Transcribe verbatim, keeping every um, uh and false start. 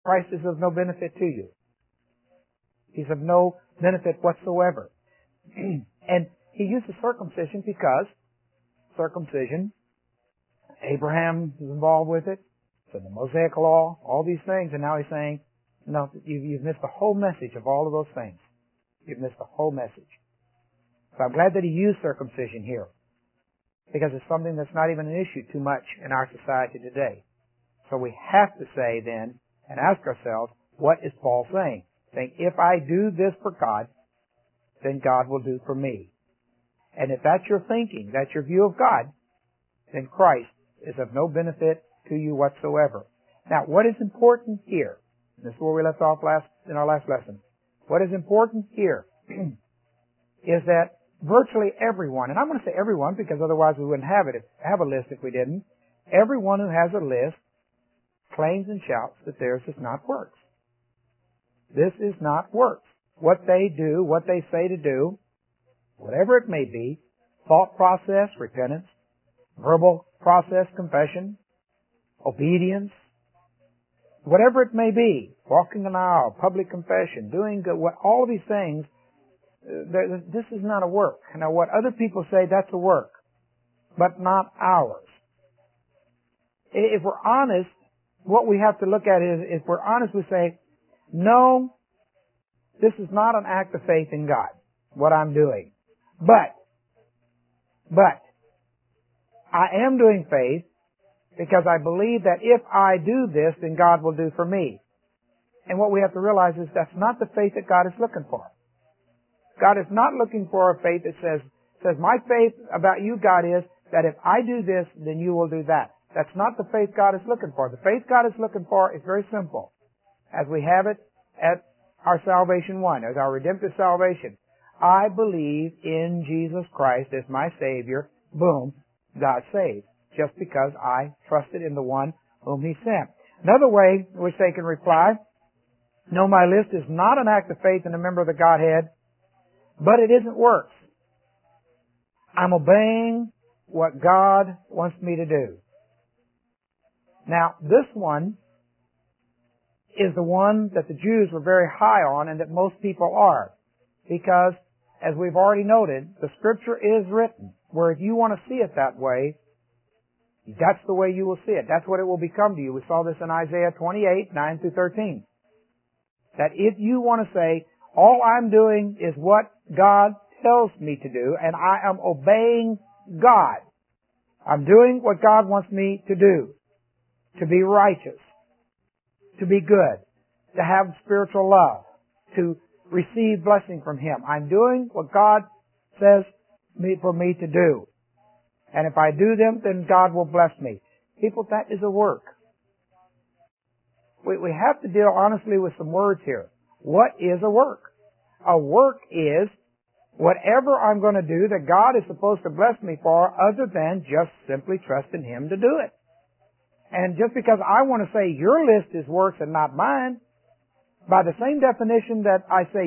Christ is of no benefit to you. He's of no benefit whatsoever. And he uses circumcision because circumcision, Abraham is involved with it, so the Mosaic Law, all these things, and now he's saying, no, you've, you've missed the whole message of all of those things. You've missed the whole message. So I'm glad that he used circumcision here, because it's something that's not even an issue too much in our society today. So we have to say then, and ask ourselves, what is Paul saying? Saying, if I do this for God, then God will do for me. And if that's your thinking, that's your view of God, then Christ is of no benefit to you whatsoever. Now, what is important here, this is where we left off last in our last lesson, what is important here is that virtually everyone, and I'm going to say everyone because otherwise we wouldn't have it, if, have a list if we didn't, everyone who has a list claims and shouts that theirs is not works. This is not works. What they do, what they say to do, whatever it may be, thought process, repentance, verbal process, confession, obedience, whatever it may be, walking an aisle, public confession, doing good, what, all of these things, uh, this is not a work. Now what other people say, that's a work, but not ours. If we're honest, what we have to look at is, if we're honest, we say, no, this is not an act of faith in God, what I'm doing. But, but, I am doing faith because I believe that if I do this, then God will do for me. And what we have to realize is that's not the faith that God is looking for. God is not looking for a faith that says, says, my faith about you, God, is that if I do this, then you will do that. That's not the faith God is looking for. The faith God is looking for is very simple, as we have it at our salvation one, as our redemptive salvation. I believe in Jesus Christ as my Savior. Boom, God saved, just because I trusted in the one whom He sent. Another way in which they can reply, no, my list is not an act of faith in a member of the Godhead, but it isn't works. I'm obeying what God wants me to do. Now, this one is the one that the Jews were very high on and that most people are. Because, as we've already noted, the Scripture is written, where if you want to see it that way, that's the way you will see it. That's what it will become to you. We saw this in Isaiah twenty-eight, nine through thirteen. That if you want to say, all I'm doing is what God tells me to do, and I am obeying God. I'm doing what God wants me to do. To be righteous. To be good. To have spiritual love. To receive blessing from Him. I'm doing what God says me, for me to do. And if I do them, then God will bless me. People, that is a work. We, we have to deal honestly with some words here. What is a work? A work is whatever I'm going to do that God is supposed to bless me for, other than just simply trusting Him to do it. And just because I want to say your list is works and not mine, by the same definition that I say